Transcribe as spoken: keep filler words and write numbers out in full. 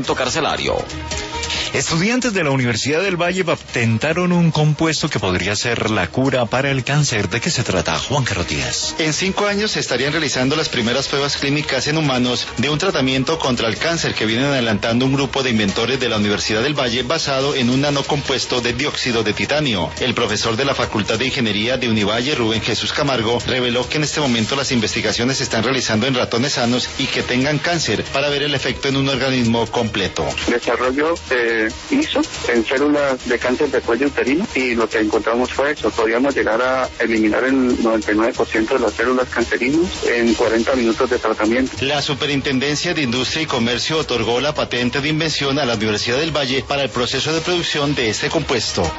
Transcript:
carcelario. Estudiantes de la Universidad del Valle patentaron un compuesto que podría ser la cura para el cáncer. ¿De qué se trata, Juan Carlos Díaz? En cinco años se estarían realizando las primeras pruebas clínicas en humanos de un tratamiento contra el cáncer que vienen adelantando un grupo de inventores de la Universidad del Valle basado en un nanocompuesto de dióxido de titanio. El profesor de la Facultad de Ingeniería de Univalle, Rubén Jesús Camargo, reveló que en este momento las investigaciones se están realizando en ratones sanos y que tengan cáncer para ver el efecto en un organismo completo. Desarrollo eh... hizo en células de cáncer de cuello uterino y lo que encontramos fue eso, podíamos llegar a eliminar el noventa y nueve por ciento de las células cancerinas en cuarenta minutos de tratamiento. La Superintendencia de Industria y Comercio otorgó la patente de invención a la Universidad del Valle para el proceso de producción de este compuesto.